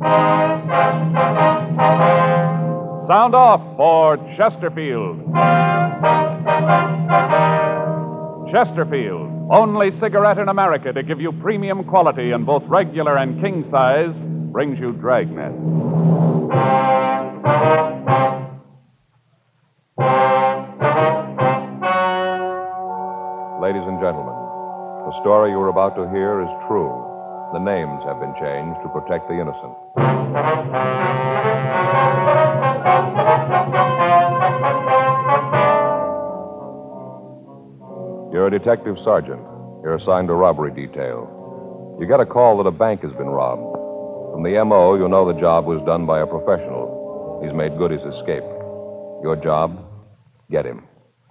Sound off for Chesterfield. Chesterfield, only cigarette in America to give you premium quality in both regular and king size, brings you Dragnet. Ladies and gentlemen, the story you are about to hear is true. The names have been changed to protect the innocent. You're a detective sergeant. You're assigned to robbery detail. You get a call that a bank has been robbed. From the M.O., you know the job was done by a professional. He's made good his escape. Your job? Get him.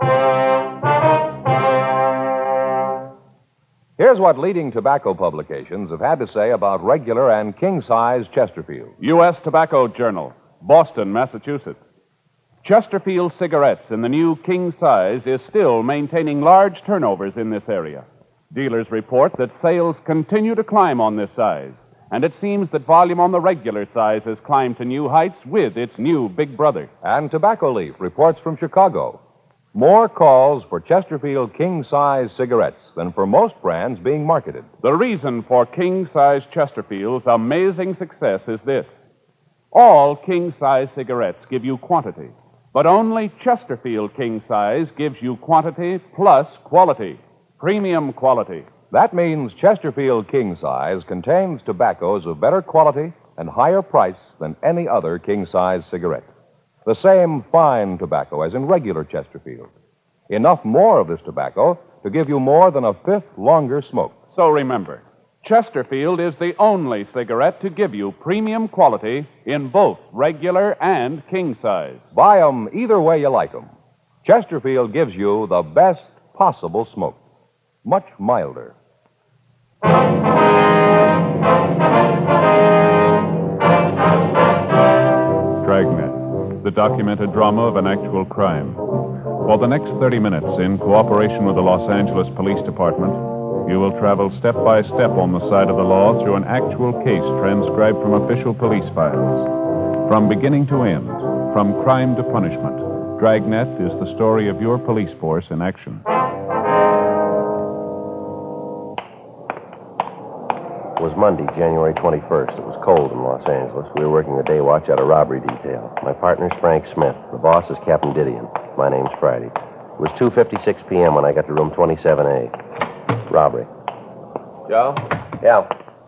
Here's what leading tobacco publications have had to say about regular and king-size Chesterfield. U.S. Tobacco Journal, Boston, Massachusetts. Chesterfield cigarettes in the new king size is still maintaining large turnovers in this area. Dealers report that sales continue to climb on this size, and it seems that volume on the regular size has climbed to new heights with its new big brother. And Tobacco Leaf reports from Chicago. More calls for Chesterfield king-size cigarettes than for most brands being marketed. The reason for king-size Chesterfield's amazing success is this. All king-size cigarettes give you quantity, but only Chesterfield king-size gives you quantity plus quality, premium quality. That means Chesterfield king-size contains tobaccos of better quality and higher price than any other king-size cigarette. The same fine tobacco as in regular Chesterfield. Enough more of this tobacco to give you more than a fifth longer smoke. So remember, Chesterfield is the only cigarette to give you premium quality in both regular and king size. Buy 'em either way you like 'em. Chesterfield gives you the best possible smoke. Much milder. Dragnet, the documented drama of an actual crime. For the next 30 minutes, in cooperation with the Los Angeles Police Department, you will travel step by step on the side of the law through an actual case transcribed from official police files. From beginning to end, from crime to punishment, Dragnet is the story of your police force in action. It was Monday, January 21st. It was cold in Los Angeles. We were working the day watch out of robbery detail. My partner's Frank Smith. The boss is Captain Didion. My name's Friday. It was 2:56 p.m. when I got to room 27A. Robbery. Joe? Yeah.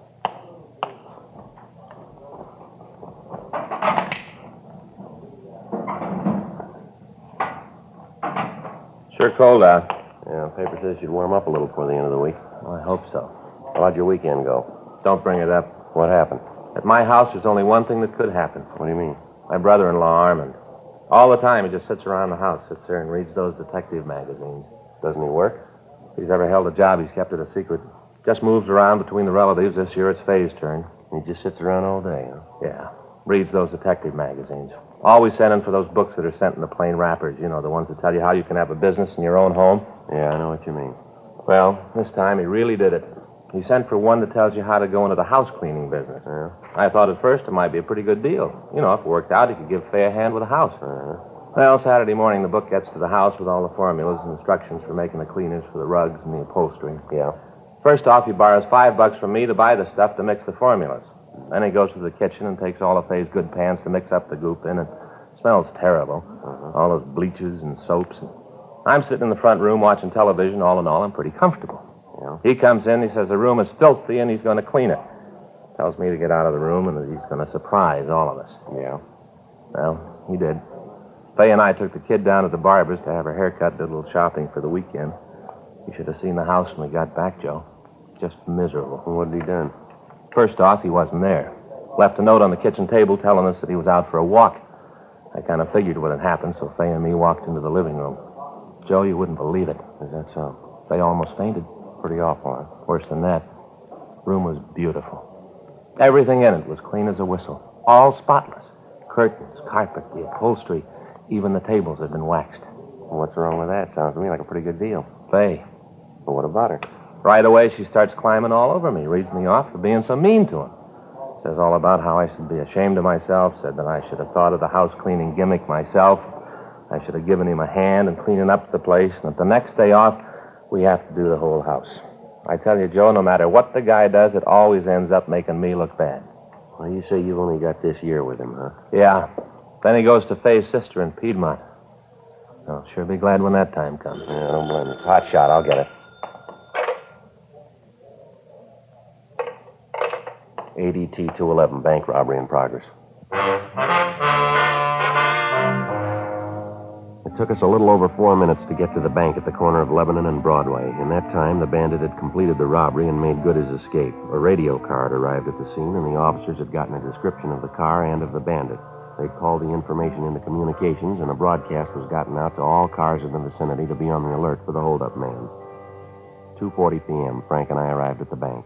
Sure cold out. Yeah, paper says you'd warm up a little before the end of the week. Well, I hope so. How'd your weekend go? Don't bring it up. What happened? At my house, there's only one thing that could happen. What do you mean? My brother-in-law, Armand. All the time, he just sits around the house, sits there and reads those detective magazines. Doesn't he work? If he's ever held a job, he's kept it a secret. Just moves around between the relatives. This year, it's Faye's turn. He just sits around all day, huh? Yeah. Reads those detective magazines. Always sending for those books that are sent in the plain wrappers. You know, the ones that tell you how you can have a business in your own home. Yeah, I know what you mean. Well, this time, he really did it. He sent for one that tells you how to go into the house cleaning business. Yeah. I thought at first it might be a pretty good deal. You know, if it worked out, he could give Faye a hand with the house. Well, Saturday morning, the book gets to the house with all the formulas and instructions for making the cleaners for the rugs and the upholstery. Yeah. First off, he borrows $5 from me to buy the stuff to mix the formulas. Then he goes to the kitchen and takes all of Faye's good pans to mix up the goop in. It smells terrible. All those bleaches and soaps. I'm sitting in the front room watching television. All in all, I'm pretty comfortable. Yeah. He comes in, he says the room is filthy and he's going to clean it. Tells me to get out of the room and that he's going to surprise all of us. Yeah. Well, he did. Faye and I took the kid down to the barber's to have her hair cut, did a little shopping for the weekend. You should have seen the house when we got back, Joe. Just miserable. Well, what had he done? First off, he wasn't there. Left a note on the kitchen table telling us that he was out for a walk. I kind of figured what had happened, so Faye and me walked into the living room. Joe, you wouldn't believe it. Is that so? Faye almost fainted. Pretty awful, huh? Worse than that. Room was beautiful. Everything in it was clean as a whistle. All spotless. Curtains, carpet, the upholstery, even the tables had been waxed. Well, what's wrong with that? Sounds to me like a pretty good deal. Faye. Well, what about her? Right away, she starts climbing all over me, reads me off for being so mean to him. Says all about how I should be ashamed of myself. Said that I should have thought of the house cleaning gimmick myself. I should have given him a hand in cleaning up the place. And that the next day off, we have to do the whole house. I tell you, Joe, no matter what the guy does, it always ends up making me look bad. Well, you say you've only got this year with him, huh? Yeah. Then he goes to Faye's sister in Piedmont. I'll sure be glad when that time comes. Yeah, don't blame me. Hot shot, I'll get it. ADT 211, bank robbery in progress. It took us a little over 4 minutes to get to the bank at the corner of Lebanon and Broadway. In that time, the bandit had completed the robbery and made good his escape. A radio car had arrived at the scene, and the officers had gotten a description of the car and of the bandit. They'd called the information into communications, and a broadcast was gotten out to all cars in the vicinity to be on the alert for the holdup man. 2:40 p.m., Frank and I arrived at the bank.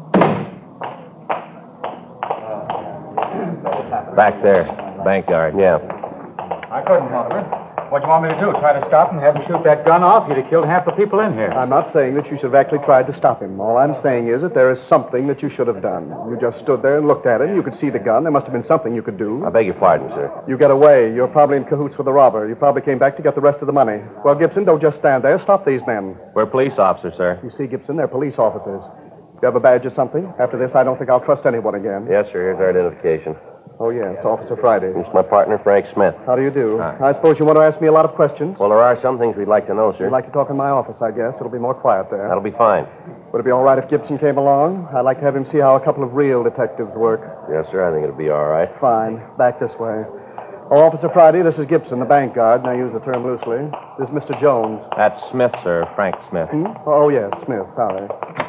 Back there, bank guard. Yeah. I couldn't help it. What do you want me to do? Try to stop him, have him shoot that gun off? He'd have killed half the people in here. I'm not saying that you should have actually tried to stop him. All I'm saying is that there is something that you should have done. You just stood there and looked at him. You could see the gun. There must have been something you could do. I beg your pardon, sir. You get away. You're probably in cahoots with the robber. You probably came back to get the rest of the money. Well, Gibson, don't just stand there. Stop these men. We're police officers, sir. You see, Gibson, they're police officers. You have a badge or something? After this, I don't think I'll trust anyone again. Yes, sir. Here's our identification. Oh, yes, Officer Friday. This is my partner, Frank Smith. How do you do? Hi. I suppose you want to ask me a lot of questions? Well, there are some things we'd like to know, sir. You'd like to talk in my office, I guess. It'll be more quiet there. That'll be fine. Would it be all right if Gibson came along? I'd like to have him see how a couple of real detectives work. Yes, sir. I think it'll be all right. Fine. Back this way. Oh, Officer Friday, this is Gibson, the bank guard, and I use the term loosely. This is Mr. Jones. That's Smith, sir. Frank Smith. Oh, yes, Smith. Sorry.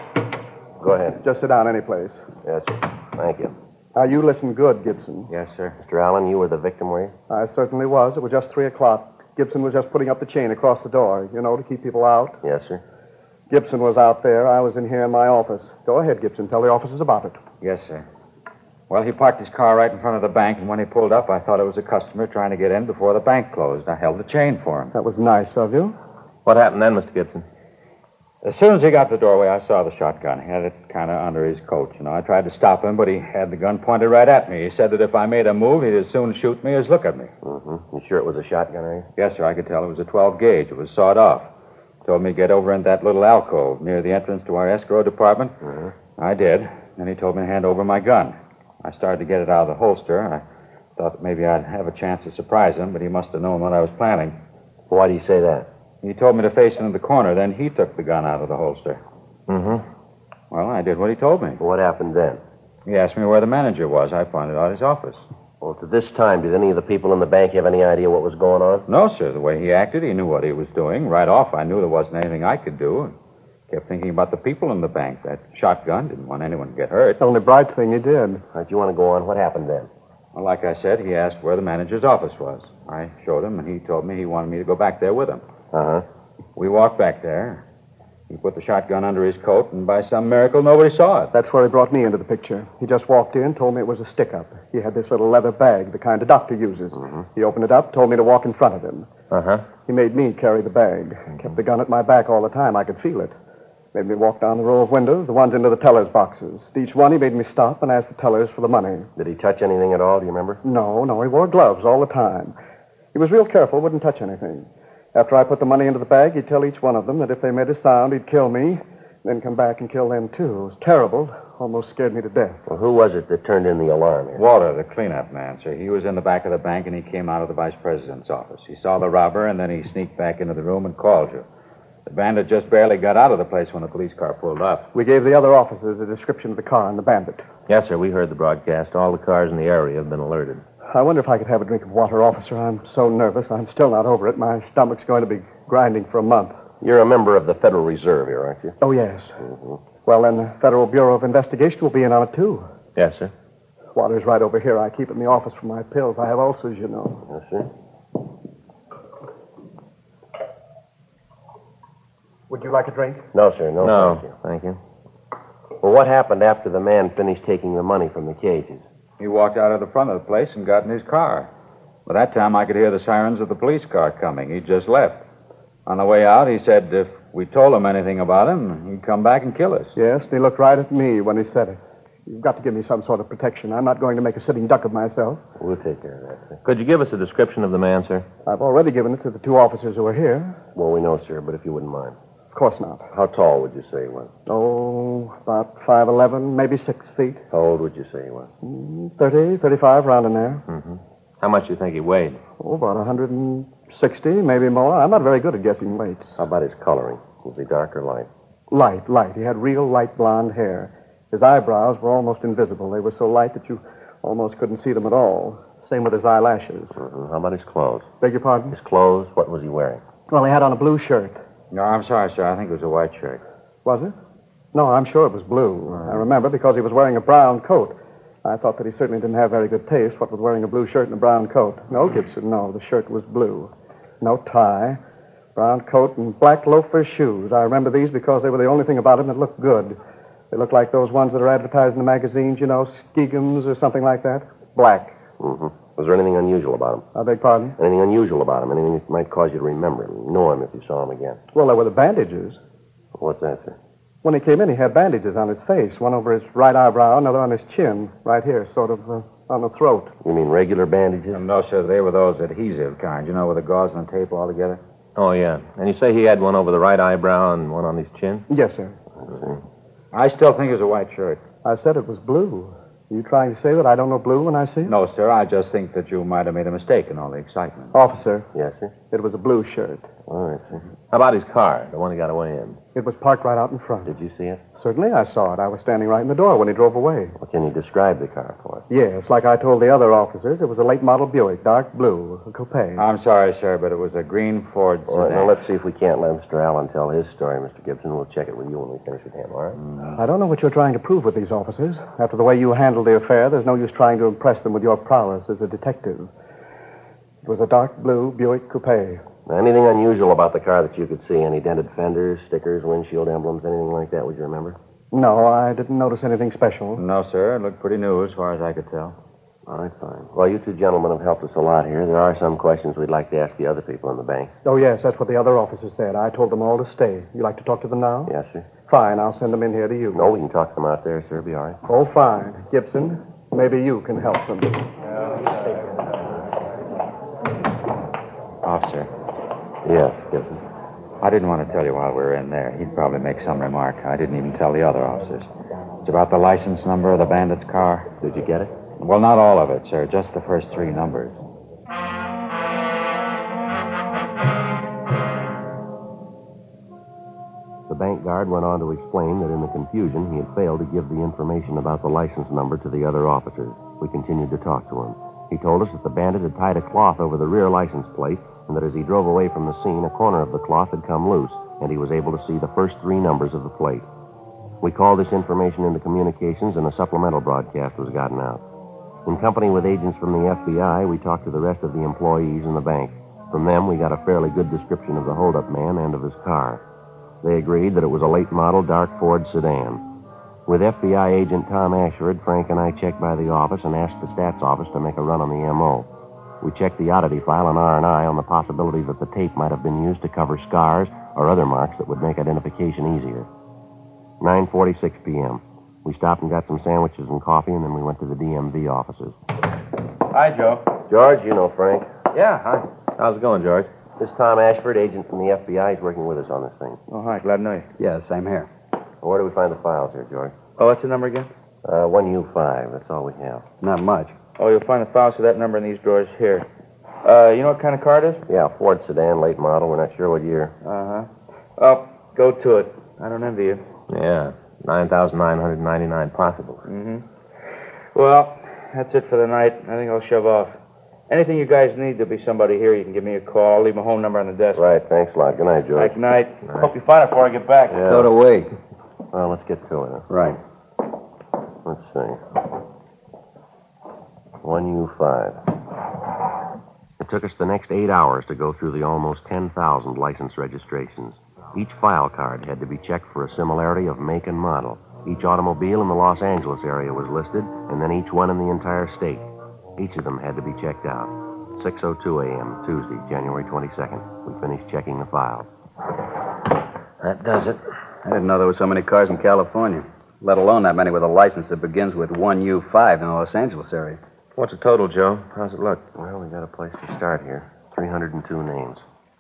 Go ahead. Just sit down any place. Yes, sir. Thank you. Now, you listen good, Gibson. Yes, sir. Mr. Allen, you were the victim, were you? I certainly was. It was just 3 o'clock. Gibson was just putting up the chain across the door, to keep people out. Yes, sir. Gibson was out there. I was in here in my office. Go ahead, Gibson. Tell the officers about it. Yes, sir. Well, he parked his car right in front of the bank, and when he pulled up, I thought it was a customer trying to get in before the bank closed. I held the chain for him. That was nice of you. What happened then, Mr. Gibson? As soon as he got to the doorway, I saw the shotgun. He had it kind of under his coat. I tried to stop him, but he had the gun pointed right at me. He said that if I made a move, he'd as soon shoot me as look at me. Mm-hmm. You sure it was a shotgun, are you? Yes, sir, I could tell it was a 12 gauge. It was sawed off. Told me to get over in that little alcove near the entrance to our escrow department. Mm-hmm. I did. Then he told me to hand over my gun. I started to get it out of the holster. I thought that maybe I'd have a chance to surprise him, but he must have known what I was planning. Why do you say that? He told me to face into the corner. Then he took the gun out of the holster. Mm-hmm. Well, I did what he told me. What happened then? He asked me where the manager was. I pointed out his office. Well, to this time, did any of the people in the bank have any idea what was going on? No, sir. The way he acted, he knew what he was doing. Right off, I knew there wasn't anything I could do. And kept thinking about the people in the bank. That shotgun didn't want anyone to get hurt. The only bright thing you did. All right, you want to go on? What happened then? Well, like I said, he asked where the manager's office was. I showed him, and he told me he wanted me to go back there with him. Uh-huh. We walked back there. He put the shotgun under his coat, and by some miracle, nobody saw it. That's where he brought me into the picture. He just walked in, told me it was a stick-up. He had this little leather bag, the kind a doctor uses. Mm-hmm. He opened it up, told me to walk in front of him. Uh-huh. He made me carry the bag. Kept the gun at my back all the time. I could feel it. Made me walk down the row of windows, the ones into the teller's boxes. At each one, he made me stop and ask the tellers for the money. Did he touch anything at all, do you remember? No, he wore gloves all the time. He was real careful, wouldn't touch anything. After I put the money into the bag, he'd tell each one of them that if they made a sound, he'd kill me, then come back and kill them, too. It was terrible. Almost scared me to death. Well, who was it that turned in the alarm here? Walter, the cleanup man, sir. He was in the back of the bank, and he came out of the vice president's office. He saw the robber, and then he sneaked back into the room and called you. The bandit just barely got out of the place when the police car pulled up. We gave the other officers a description of the car and the bandit. Yes, sir. We heard the broadcast. All the cars in the area have been alerted. I wonder if I could have a drink of water, officer. I'm so nervous. I'm still not over it. My stomach's going to be grinding for a month. You're a member of the Federal Reserve here, aren't you? Oh, yes. Mm-hmm. Well, then the Federal Bureau of Investigation will be in on it, too. Yes, sir. Water's right over here. I keep it in the office for my pills. I have ulcers, you know. Yes, sir. Would you like a drink? No, sir. No, No, thank you. thank you. Well, what happened after the man finished taking the money from the cages? He walked out of the front of the place and got in his car. By that time, I could hear the sirens of the police car coming. He'd just left. On the way out, he said if we told him anything about him, he'd come back and kill us. Yes, and he looked right at me when he said it. You've got to give me some sort of protection. I'm not going to make a sitting duck of myself. We'll take care of that, sir. Could you give us a description of the man, sir? I've already given it to the two officers who are here. Well, we know, sir, but if you wouldn't mind. Of course not. How tall would you say he was? Oh, about 5'11", maybe 6 feet. How old would you say he was? 30, 35, round in there. Mm-hmm. How much do you think he weighed? Oh, about 160, maybe more. I'm not very good at guessing weights. How about his coloring? Was he dark or light? Light. He had real light blonde hair. His eyebrows were almost invisible. They were so light that you almost couldn't see them at all. Same with his eyelashes. Mm-hmm. How about his clothes? Beg your pardon? His clothes, what was he wearing? Well, he had on a blue shirt. No, I'm sorry, sir. I think it was a white shirt. Was it? No, I'm sure it was blue. I remember because he was wearing a brown coat. I thought that he certainly didn't have very good taste, what with wearing a blue shirt and a brown coat. No, Gibson, no. The shirt was blue. No tie. Brown coat and black loafer shoes. I remember these because they were the only thing about him that looked good. They looked like those ones that are advertised in the magazines, you know, Skegums or something like that. Black. Mm-hmm. Was there anything unusual about him? I beg pardon? Anything unusual about him? Anything that might cause you to remember him, know him if you saw him again? Well, there were the bandages. What's that, sir? When he came in, he had bandages on his face. One over his right eyebrow, another on his chin, right here, sort of on the throat. You mean regular bandages? No, sir. They were those adhesive kind, you know, with the gauze and the tape all together. Oh, yeah. And you say he had one over the right eyebrow and one on his chin? Yes, sir. I still think it was a white shirt. I said it was blue. Are you trying to say that I don't know blue when I see it? No, sir. I just think that you might have made a mistake in all the excitement. Officer, Yes, sir. it was a blue shirt. All right, sir. How about his car, the one he got away in? It was parked right out in front. Did you see it? Certainly I saw it. I was standing right in the door when he drove away. Well, can you describe the car for us? Yes, like I told the other officers, it was a late model Buick, dark blue, a coupe. I'm sorry, sir, but it was a green Ford All right, sedan. now let's see if we can't let Mr. Allen tell his story, Mr. Gibson. We'll check it with you when we finish with him, all right? I don't know what you're trying to prove with these officers. After the way you handled the affair, there's no use trying to impress them with your prowess as a detective. It was a dark blue Buick coupe. Now, anything unusual about the car that you could see? Any dented fenders, stickers, windshield emblems, anything like that, would you remember? No, I didn't notice anything special. No, sir. It looked pretty new as far as I could tell. All right, fine. Well, you two gentlemen have helped us a lot here. There are some questions we'd like to ask the other people in the bank. Oh, yes, that's what the other officers said. I told them all to stay. You like to talk to them now? Yes, sir. Fine, I'll send them in here to you. No, we can talk to them out there, sir. Be all right. Oh, fine. Gibson, maybe you can help them. Officer, Yes, Gibson. I didn't want to tell you while we were in there. He'd probably make some remark. I didn't even tell the other officers. It's about the license number of the bandit's car. Did you get it? Well, not all of it, sir. Just the first 3 numbers. The bank guard went on to explain that in the confusion, he had failed to give the information about the license number to the other officers. We continued to talk to him. He told us that the bandit had tied a cloth over the rear license plate, and that as he drove away from the scene, a corner of the cloth had come loose, and he was able to see the first 3 numbers of the plate. We called this information into communications, and a supplemental broadcast was gotten out. In company with agents from the FBI, we talked to the rest of the employees in the bank. From them, we got a fairly good description of the holdup man and of his car. They agreed that it was a late model dark Ford sedan. With FBI agent Tom Ashford, Frank and I checked by the office and asked the stats office to make a run on the M.O. We checked the oddity file on R&I on the possibility that the tape might have been used to cover scars or other marks that would make identification easier. 9:46 p.m. We stopped and got some sandwiches and coffee, and then we went to the DMV offices. Hi, Joe. George, you know Frank. Yeah, hi. How's it going, George? This is Tom Ashford, agent from the FBI. He's working with us on this thing. Oh, hi. Glad to know you. Yeah, same here. Well, where do we find the files here, George? Oh, what's the number again? 1U5. That's all we have. Not much. Oh, you'll find the files for that number in these drawers here. You know what kind of car it is? Yeah, Ford sedan, late model. We're not sure what year. Uh-huh. Oh, go to it. I don't envy you. Yeah, 9,999 possibles. Mm-hmm. Well, that's it for the night. I think I'll shove off. Anything you guys need, there'll be somebody here. You can give me a call. I'll leave my home number on the desk. Right, thanks a lot. Good night, George. Good night. Hope you find it before I get back. Yeah. So do we. Well, let's get to it. Right. Let's see. 1U5. It took us the next 8 hours to go through the almost 10,000 license registrations. Each file card had to be checked for a similarity of make and model. Each automobile in the Los Angeles area was listed, and then each one in the entire state. Each of them had to be checked out. 6:02 a.m., Tuesday, January 22nd. We finished checking the files. That does it. I didn't know there were so many cars in California. let alone that many with a license that begins with 1U5 in the Los Angeles area. What's the total, Joe? How's it look? Well, we got a place to start here. 302 names.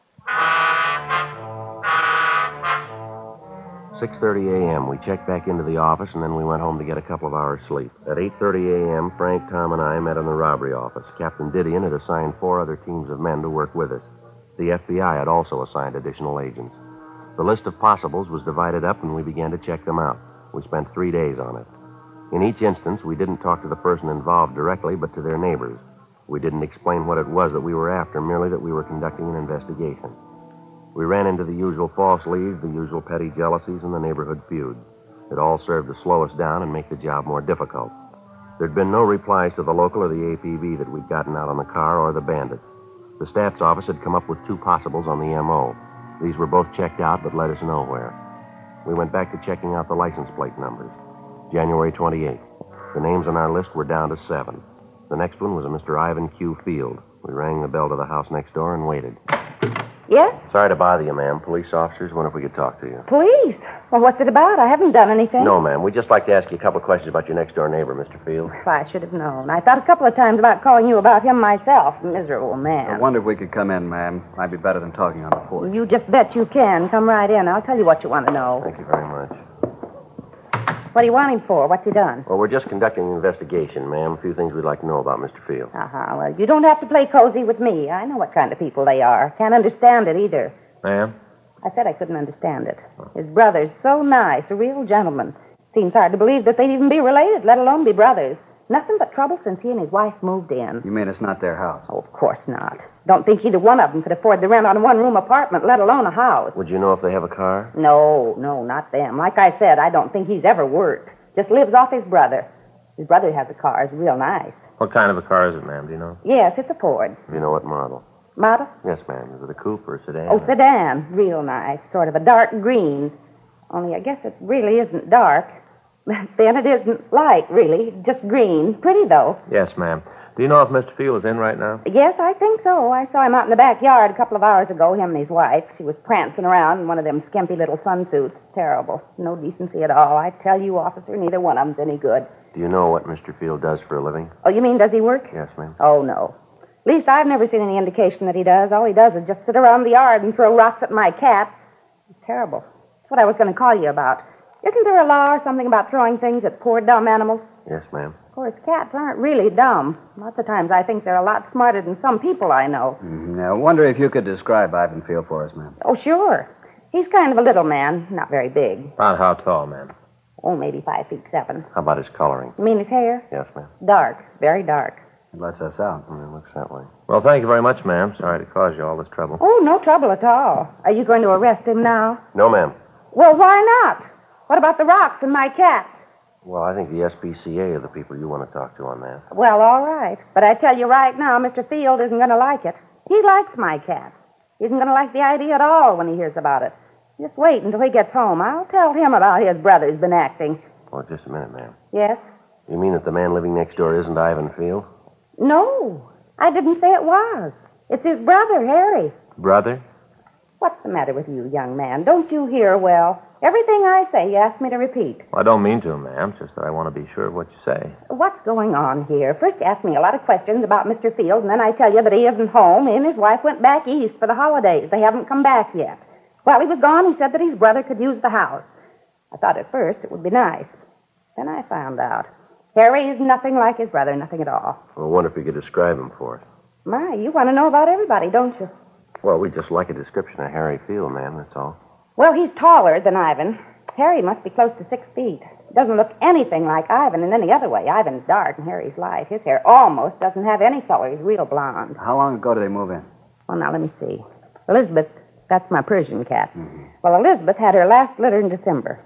6:30 a.m. We checked back into the office, and then we went home to get a couple of hours' sleep. At 8:30 a.m., Frank, Tom, and I met in the robbery office. Captain Didion had assigned 4 other teams of men to work with us. The FBI had also assigned additional agents. The list of possibles was divided up, and we began to check them out. We spent 3 days on it. In each instance, we didn't talk to the person involved directly, but to their neighbors. We didn't explain what it was that we were after, merely that we were conducting an investigation. We ran into the usual false leads, the usual petty jealousies, and the neighborhood feuds. It all served to slow us down and make the job more difficult. There'd been no replies to the local or the APB that we'd gotten out on the car or the bandits. The staff's office had come up with 2 possibles on the M.O. These were both checked out, but led us nowhere. We went back to checking out the license plate numbers. January 28th. The names on our list were down to 7. The next one was a Mr. Ivan Q. Field. We rang the bell to the house next door and waited. Yes? Sorry to bother you, ma'am. Police officers, wonder if we could talk to you. Police? Well, what's it about? I haven't done anything. No, ma'am. We'd just like to ask you a couple of questions about your next-door neighbor, Mr. Field. Well, I should have known. I thought a couple of times about calling you about him myself. Miserable man. I wonder if we could come in, ma'am. Might be better than talking on the porch. You just bet you can. Come right in. I'll tell you what you want to know. Thank you very much. What do you want him for? What's he done? Well, we're just conducting an investigation, ma'am. A few things we'd like to know about Mr. Field. Well, you don't have to play cozy with me. I know what kind of people they are. Can't understand it either. Ma'am? I said I couldn't understand it. His brother's so nice, a real gentleman. Seems hard to believe that they'd even be related, let alone be brothers. Nothing but trouble since he and his wife moved in. You mean it's not their house? Oh, of course not. Don't think either one of them could afford the rent on a one-room apartment, let alone a house. Would you know if they have a car? No, not them. Like I said, I don't think he's ever worked. Just lives off his brother. His brother has a car. It's real nice. What kind of a car is it, ma'am? Do you know? Yes, it's a Ford. Do you know what model? Model? Yes, ma'am. Is it a coupe or a sedan? Oh, sedan. Real nice. Sort of a dark green. Only I guess it really isn't dark. Then it isn't light, really. Just green. Pretty, though. Yes, ma'am. Do you know if Mr. Field is in right now? Yes, I think so. I saw him out in the backyard a couple of hours ago, him and his wife. She was prancing around in one of them skimpy little sunsuits. Terrible. No decency at all. I tell you, officer, neither one of them's any good. Do you know what Mr. Field does for a living? Oh, you mean does he work? Yes, ma'am. Oh, no. At least I've never seen any indication that he does. All he does is just sit around the yard and throw rocks at my cats. It's terrible. That's what I was going to call you about. Isn't there a law or something about throwing things at poor dumb animals? Yes, ma'am. Of course, cats aren't really dumb. Lots of times I think they're a lot smarter than some people I know. I wonder if you could describe Ivan Field for us, ma'am. Oh, sure. He's kind of a little man, not very big. About how tall, ma'am? Oh, maybe 5'7". How about his coloring? You mean his hair? Yes, ma'am. Dark, very dark. It lets us out. It looks that way. Well, thank you very much, ma'am. Sorry to cause you all this trouble. Oh, no trouble at all. Are you going to arrest him now? No, ma'am. Well, why not? What about the rocks and my cats? Well, I think the SPCA are the people you want to talk to on that. Well, all right. But I tell you right now, Mr. Field isn't going to like it. He likes my cats. He isn't going to like the idea at all when he hears about it. Just wait until he gets home. I'll tell him about his brother's been acting. Oh, just a minute, ma'am. Yes? You mean that the man living next door isn't Ivan Field? No, I didn't say it was. It's his brother, Harry. Brother? What's the matter with you, young man? Don't you hear well? Everything I say, you ask me to repeat. Well, I don't mean to, ma'am. It's just that I want to be sure of what you say. What's going on here? First you ask me a lot of questions about Mr. Field, and then I tell you that he isn't home. He and his wife went back east for the holidays. They haven't come back yet. While he was gone, he said that his brother could use the house. I thought at first it would be nice. Then I found out. Harry is nothing like his brother, nothing at all. Well, I wonder if you could describe him for us. My, you want to know about everybody, don't you? Well, we'd just like a description of Harry Field, ma'am, that's all. Well, he's taller than Ivan. Harry must be close to 6 feet. Doesn't look anything like Ivan in any other way. Ivan's dark and Harry's light. His hair almost doesn't have any color. He's real blonde. How long ago did they move in? Well, now, let me see. Elizabeth, that's my Persian cat. Mm-hmm. Well, Elizabeth had her last litter in December.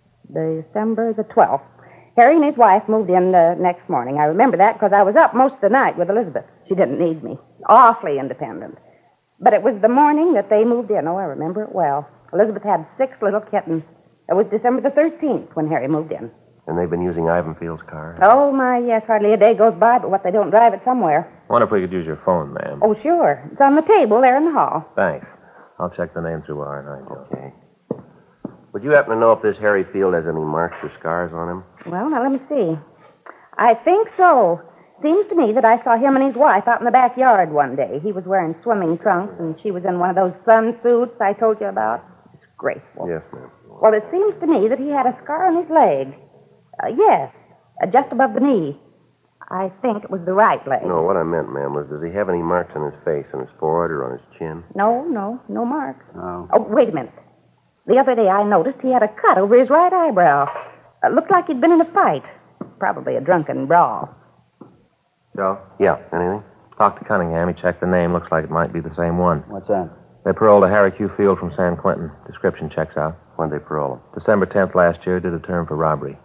December the 12th. Harry and his wife moved in the next morning. I remember that because I was up most of the night with Elizabeth. She didn't need me. Awfully independent. But it was the morning that they moved in. Oh, I remember it well. Elizabeth had 6 little kittens. It was December the 13th when Harry moved in. And they've been using Ivan Field's car? Oh, my, yes. Hardly a day goes by but what they don't drive it somewhere. I wonder if we could use your phone, ma'am. Oh, sure. It's on the table there in the hall. Thanks. I'll check the name through R&I, Joe. Okay. Would you happen to know if this Harry Field has any marks or scars on him? Well, now, let me see. I think so. Seems to me that I saw him and his wife out in the backyard one day. He was wearing swimming trunks, and she was in one of those sun suits I told you about. Disgraceful. Yes, ma'am. Well, it seems to me that he had a scar on his leg. Yes, just above the knee. I think it was the right leg. No, what I meant, ma'am, was does he have any marks on his face, on his forehead, or on his chin? No marks. Oh. Oh, wait a minute. The other day I noticed he had a cut over his right eyebrow. Looked like he'd been in a fight. Probably a drunken brawl. Joe? Yeah, anything? Talked to Cunningham. He checked the name. Looks like it might be the same one. What's that? They paroled a Harry Q. Field from San Quentin. Description checks out. When'd they parole him? December 10th last year, did a term for robbery.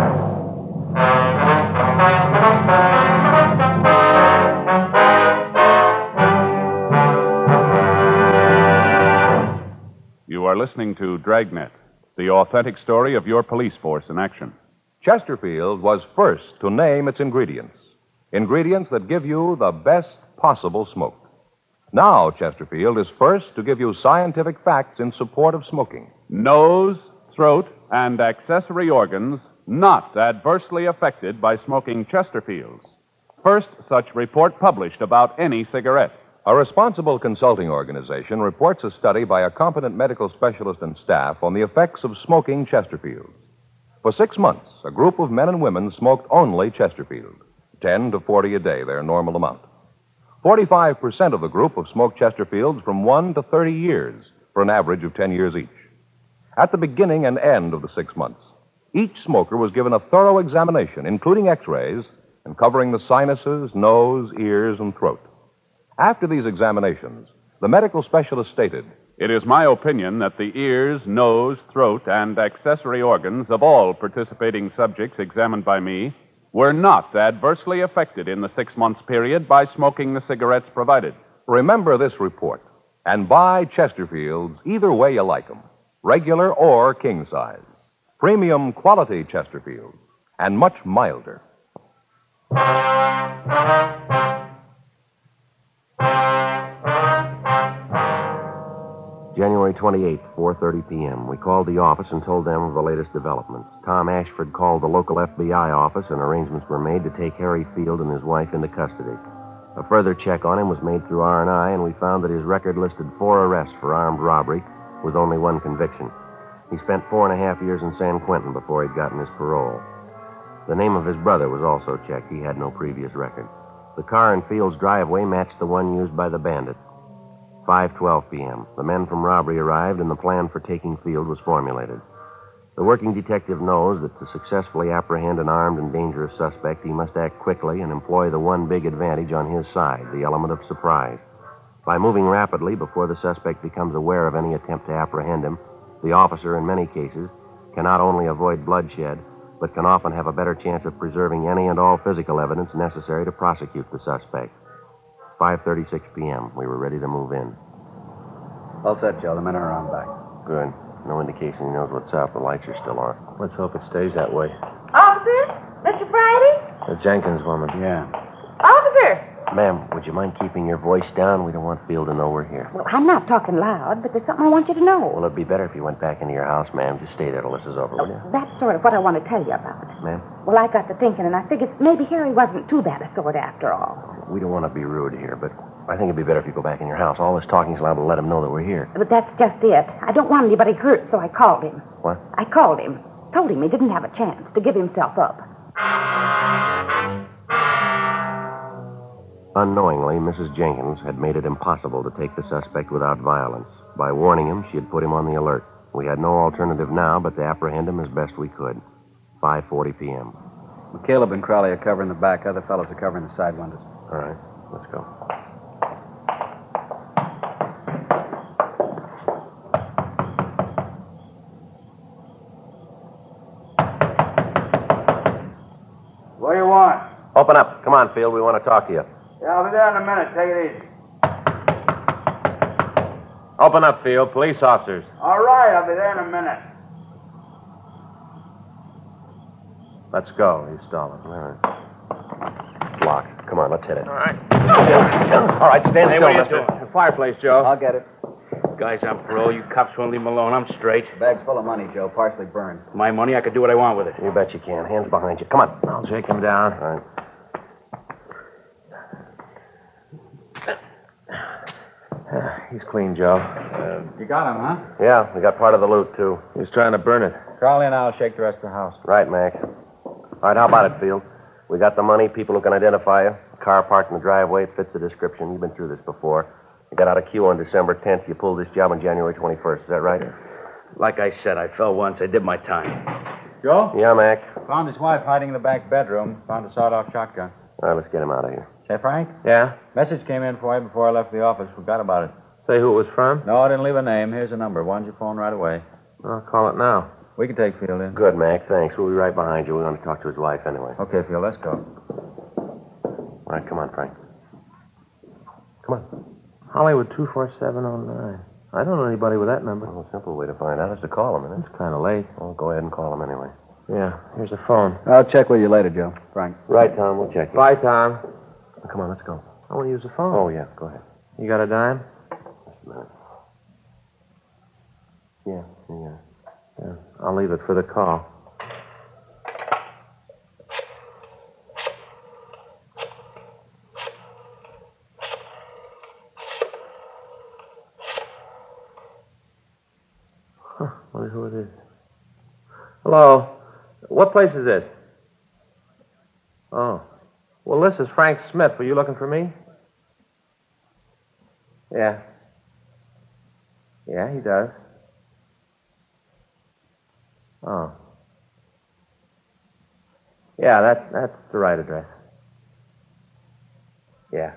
You are listening to Dragnet, the authentic story of your police force in action. Chesterfield was first to name its ingredients. Ingredients that give you the best possible smoke. Now, Chesterfield is first to give you scientific facts in support of smoking. Nose, throat, and accessory organs not adversely affected by smoking Chesterfields. First such report published about any cigarette. A responsible consulting organization reports a study by a competent medical specialist and staff on the effects of smoking Chesterfields. For 6 months, a group of men and women smoked only Chesterfield. 10 to 40 a day, their normal amount. 45% of the group have smoked Chesterfields from 1 to 30 years, for an average of 10 years each. At the beginning and end of the 6 months, each smoker was given a thorough examination, including x-rays, and covering the sinuses, nose, ears, and throat. After these examinations, the medical specialist stated, It is my opinion that the ears, nose, throat, and accessory organs of all participating subjects examined by me were not adversely affected in the 6 months period by smoking the cigarettes provided. remember this report, and buy Chesterfields either way you like them, regular or king size. Premium quality Chesterfields, and much milder. January 28th, 4:30 p.m. We called the office and told them of the latest developments. Tom Ashford called the local FBI office, and arrangements were made to take Harry Field and his wife into custody. A further check on him was made through R&I, and we found that his record listed 4 arrests for armed robbery with only 1 conviction. He spent 4.5 years in San Quentin before he'd gotten his parole. The name of his brother was also checked. He had no previous record. The car in Field's driveway matched the one used by the bandit. 5:12 p.m. The men from robbery arrived, and the plan for taking Field was formulated. The working detective knows that to successfully apprehend an armed and dangerous suspect, he must act quickly and employ the one big advantage on his side, the element of surprise. By moving rapidly before the suspect becomes aware of any attempt to apprehend him, the officer, in many cases, can not only avoid bloodshed, but can often have a better chance of preserving any and all physical evidence necessary to prosecute the suspect. 5:36 p.m. We were ready to move in. All set, Joe. The men are on back. Good. No indication he knows what's up. The lights are still on. Let's hope it stays that way. Officer? Mr. Friday? The Jenkins woman. Yeah. Officer! Ma'am, would you mind keeping your voice down? We don't want Field to know we're here. Well, I'm not talking loud, but there's something I want you to know. Well, it'd be better if you went back into your house, ma'am. Just stay there till this is over, will you? That's sort of what I want to tell you about. Ma'am? Well, I got to thinking, and I figured maybe Harry wasn't too bad a sort after all. We don't want to be rude here, but I think it'd be better if you go back in your house. All this talking's liable to let him know that we're here. But that's just it. I don't want anybody hurt, so I called him. What? I called him. Told him he didn't have a chance to give himself up. Unknowingly, Mrs. Jenkins had made it impossible to take the suspect without violence. By warning him, she had put him on the alert. We had no alternative now but to apprehend him as best we could. 5:40 p.m. Caleb and Crowley are covering the back. Other fellows are covering the side windows. All right, let's go. What do you want? Open up. Come on, Field. We want to talk to you. Yeah, I'll be there in a minute. Take it easy. Open up, Field. Police officers. All right, I'll be there in a minute. Let's go. He's stalling. All right. It's locked. Come on, let's hit it. All right. All right, stand Hey, still, what are you mister. doing? The fireplace, Joe. I'll get it. Guy's on parole. You cops won't leave him alone. I'm straight. Bag's full of money, Joe. Partially burned. My money, I could do what I want with it. You bet you can. Hands behind you. Come on. I'll shake him down. All right. He's clean, Joe. You got him, huh? Yeah, we got part of the loot, too. He was trying to burn it. Crawl in, I'll shake the rest of the house. Right, Mac. All right, how about it, Field? We got the money, people who can identify you. Car parked in the driveway, it fits the description. You've been through this before. You got out of queue on December 10th. You pulled this job on January 21st. Is that right? Like I said, I fell once. I did my time. Joe? Yeah, Mac. Found his wife hiding in the back bedroom. Found a sawed-off shotgun. All right, let's get him out of here. Say, Frank? Yeah? Message came in for you before I left the office. Forgot about it. Say who it was from? No, I didn't leave a name. Here's a number. Why don't you phone right away? I'll call it now. We can take Field in. Good, Mac. Thanks. We'll be right behind you. We're going to talk to his wife anyway. Okay, Field, let's go. All right, come on, Frank. Come on. Hollywood 24709. I don't know anybody with that number. Well, a simple way to find out is to call him, isn't it? It's kind of late. Well, go ahead and call him anyway. Yeah, here's the phone. I'll check with you later, Joe. Frank. Right, Tom. We'll check you. Bye, Tom. Come on, let's go. I want to use the phone. Oh, yeah. Go ahead. You got a dime? Just a minute. Yeah. I'll leave it for the call. Wonder who it is. Hello. What place is this? Oh. Well, this is Frank Smith. Were you looking for me? Yeah. Yeah, he does. Oh. Yeah, that's the right address. Yeah.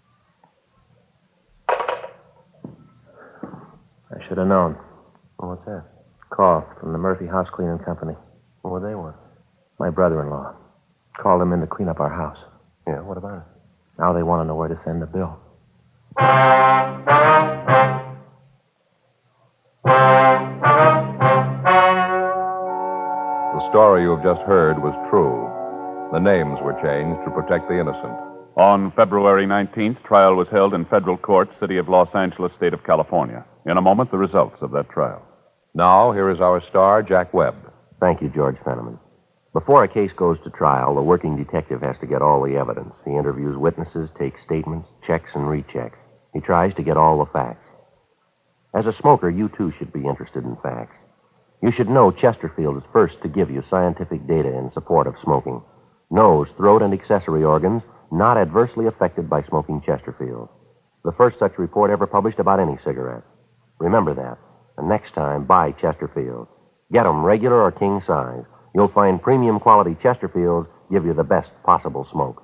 I should have known. Oh, what's that? Call from the Murphy House Cleaning Company. What do they want? My brother-in-law. Called him in to clean up our house. Yeah, what about it? Now they want to know where to send the bill. The story you have just heard was true. The names were changed to protect the innocent. On February 19th, trial was held in federal court, City of Los Angeles, State of California. In a moment, the results of that trial. Now, here is our star, Jack Webb. Thank you, George Fenneman. Before a case goes to trial, the working detective has to get all the evidence. He interviews witnesses, takes statements, checks and rechecks. He tries to get all the facts. As a smoker, you too should be interested in facts. You should know Chesterfield is first to give you scientific data in support of smoking. Nose, throat, and accessory organs not adversely affected by smoking Chesterfield. The first such report ever published about any cigarette. Remember that. And next time, buy Chesterfield. Get 'em regular or king size. You'll find premium quality Chesterfields give you the best possible smoke.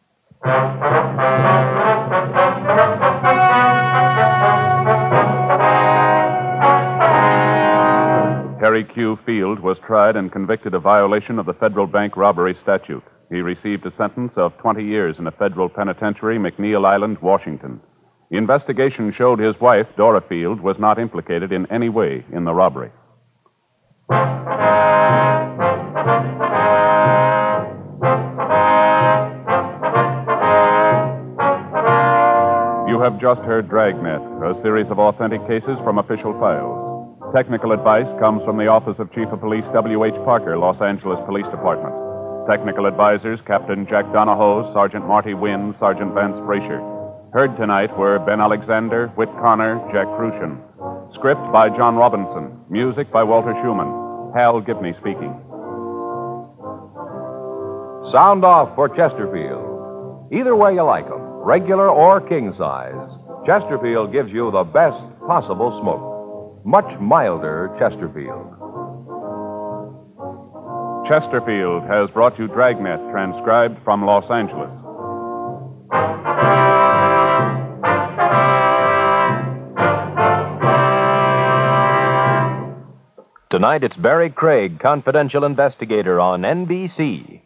Harry Q. Field was tried and convicted of violation of the federal bank robbery statute. He received a sentence of 20 years in a federal penitentiary, McNeil Island, Washington. The investigation showed his wife, Dora Field, was not implicated in any way in the robbery. You have just heard Dragnet, a series of authentic cases from official files. Technical advice comes from the Office of Chief of Police W.H. Parker, Los Angeles Police Department. Technical advisors, Captain Jack Donahoe, Sergeant Marty Wynn, Sergeant Vance Frazier. Heard tonight were Ben Alexander, Whit Connor, Jack Crucian. Script by John Robinson. Music by Walter Schumann. Hal Gibney speaking. Sound off for Chesterfield. Either way you like 'em, regular or king size, Chesterfield gives you the best possible smoke. Much milder Chesterfield. Chesterfield has brought you Dragnet, transcribed from Los Angeles. Tonight, it's Barry Craig, confidential investigator on NBC.